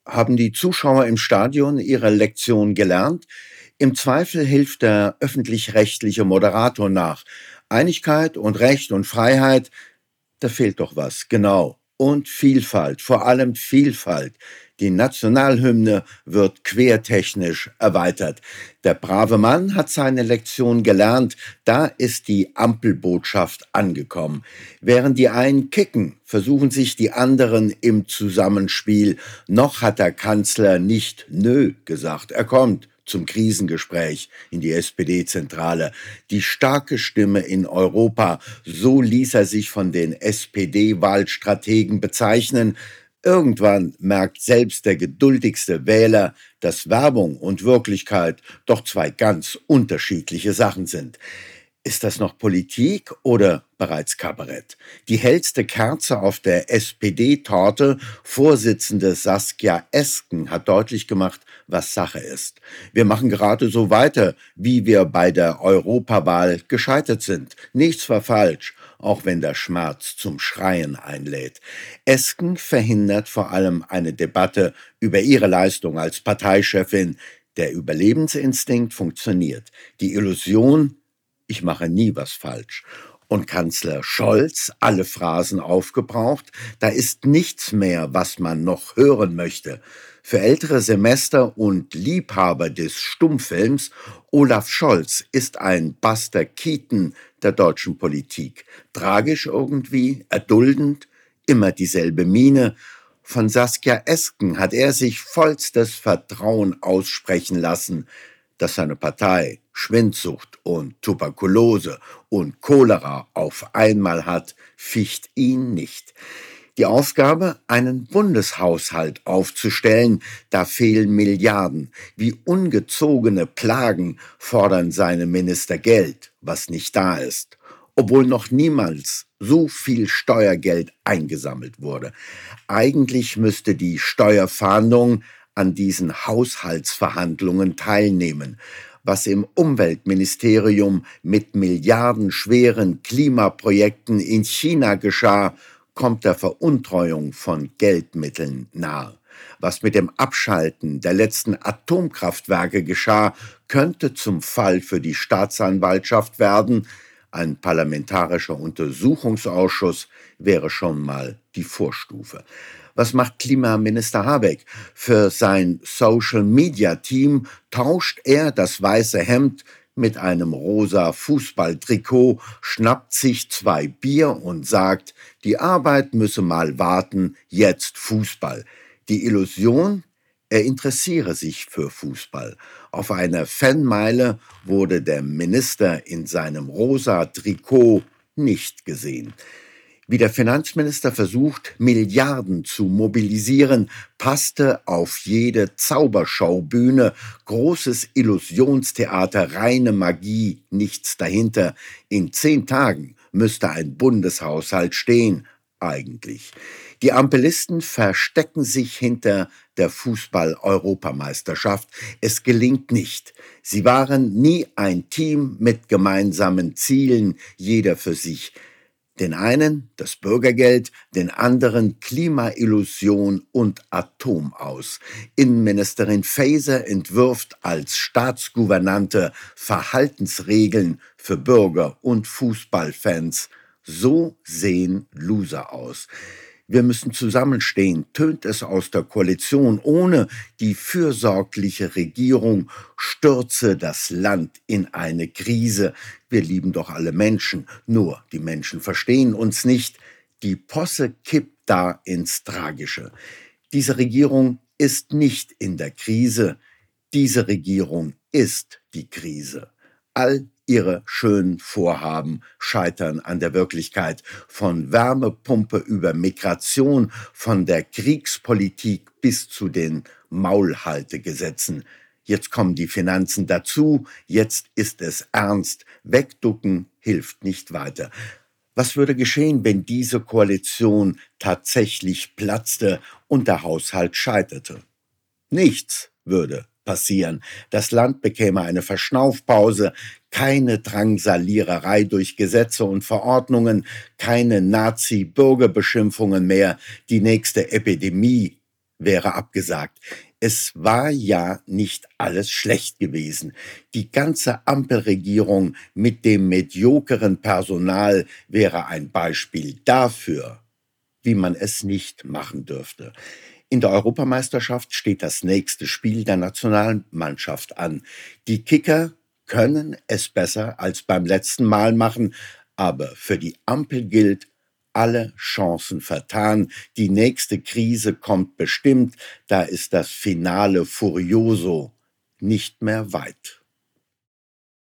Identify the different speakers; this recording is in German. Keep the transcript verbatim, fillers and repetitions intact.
Speaker 1: Haben die Zuschauer im Stadion ihre Lektion gelernt? Im Zweifel hilft der öffentlich-rechtliche Moderator nach. Einigkeit und Recht und Freiheit, da fehlt doch was, genau. Und Vielfalt, vor allem Vielfalt. Die Nationalhymne wird quertechnisch erweitert. Der brave Mann hat seine Lektion gelernt, da ist die Ampelbotschaft angekommen. Während die einen kicken, versuchen sich die anderen im Zusammenspiel. Noch hat der Kanzler nicht Nö gesagt, er kommt zum Krisengespräch in die S P D-Zentrale. Die starke Stimme in Europa, so ließ er sich von den S P D-Wahlstrategen bezeichnen. Irgendwann merkt selbst der geduldigste Wähler, dass Werbung und Wirklichkeit doch zwei ganz unterschiedliche Sachen sind. Ist das noch Politik oder bereits Kabarett? Die hellste Kerze auf der S P D-Torte, Vorsitzende Saskia Esken, hat deutlich gemacht, was Sache ist. Wir machen gerade so weiter, wie wir bei der Europawahl gescheitert sind. Nichts war falsch, auch wenn der Schmerz zum Schreien einlädt. Esken verhindert vor allem eine Debatte über ihre Leistung als Parteichefin. Der Überlebensinstinkt funktioniert. Die Illusion, ich mache nie was falsch. Und Kanzler Scholz, alle Phrasen aufgebraucht, da ist nichts mehr, was man noch hören möchte. Für ältere Semester und Liebhaber des Stummfilms, Olaf Scholz ist ein Buster Keaton der deutschen Politik. Tragisch irgendwie, erduldend, immer dieselbe Miene. Von Saskia Esken hat er sich vollstes Vertrauen aussprechen lassen, dass seine Partei Schwindsucht und Tuberkulose und Cholera auf einmal hat, ficht ihn nicht. Die Aufgabe, einen Bundeshaushalt aufzustellen, da fehlen Milliarden. Wie ungezogene Plagen fordern seine Minister Geld, was nicht da ist, obwohl noch niemals so viel Steuergeld eingesammelt wurde. Eigentlich müsste die Steuerfahndung an diesen Haushaltsverhandlungen teilnehmen. Was im Umweltministerium mit milliardenschweren Klimaprojekten in China geschah, kommt der Veruntreuung von Geldmitteln nahe. Was mit dem Abschalten der letzten Atomkraftwerke geschah, könnte zum Fall für die Staatsanwaltschaft werden. Ein parlamentarischer Untersuchungsausschuss wäre schon mal die Vorstufe. Was macht Klimaminister Habeck? Für sein Social-Media-Team tauscht er das weiße Hemd mit einem rosa Fußballtrikot, schnappt sich zwei Bier und sagt, die Arbeit müsse mal warten, jetzt Fußball. Die Illusion, er interessiere sich für Fußball. Auf einer Fanmeile wurde der Minister in seinem rosa Trikot nicht gesehen. Wie der Finanzminister versucht, Milliarden zu mobilisieren, passte auf jede Zauberschaubühne, großes Illusionstheater, reine Magie, nichts dahinter. In zehn Tagen müsste ein Bundeshaushalt stehen, eigentlich. Die Ampelisten verstecken sich hinter der Fußball-Europameisterschaft. Es gelingt nicht. Sie waren nie ein Team mit gemeinsamen Zielen, jeder für sich. Den einen das Bürgergeld, den anderen Klimaillusion und Atom aus. Innenministerin Faeser entwirft als Staatsgouvernante Verhaltensregeln für Bürger und Fußballfans. So sehen Loser aus. Wir müssen zusammenstehen, tönt es aus der Koalition. Ohne die fürsorgliche Regierung stürze das Land in eine Krise. Wir lieben doch alle Menschen, nur die Menschen verstehen uns nicht. Die Posse kippt da ins Tragische. Diese Regierung ist nicht in der Krise. Diese Regierung ist die Krise. All ihre schönen Vorhaben scheitern an der Wirklichkeit. Von Wärmepumpe über Migration, von der Kriegspolitik bis zu den Maulhaltegesetzen. Jetzt kommen die Finanzen dazu, jetzt ist es ernst. Wegducken hilft nicht weiter. Was würde geschehen, wenn diese Koalition tatsächlich platzte und der Haushalt scheiterte? Nichts würde passieren. Das Land bekäme eine Verschnaufpause, keine Drangsaliererei durch Gesetze und Verordnungen, keine Nazi-Bürgerbeschimpfungen mehr. Die nächste Epidemie wäre abgesagt. Es war ja nicht alles schlecht gewesen. Die ganze Ampelregierung mit dem mediokeren Personal wäre ein Beispiel dafür, wie man es nicht machen dürfte. In der Europameisterschaft steht das nächste Spiel der Nationalmannschaft an. Die Kicker können es besser als beim letzten Mal machen, aber für die Ampel gilt, alle Chancen vertan. Die nächste Krise kommt bestimmt, da ist das Finale Furioso nicht mehr weit.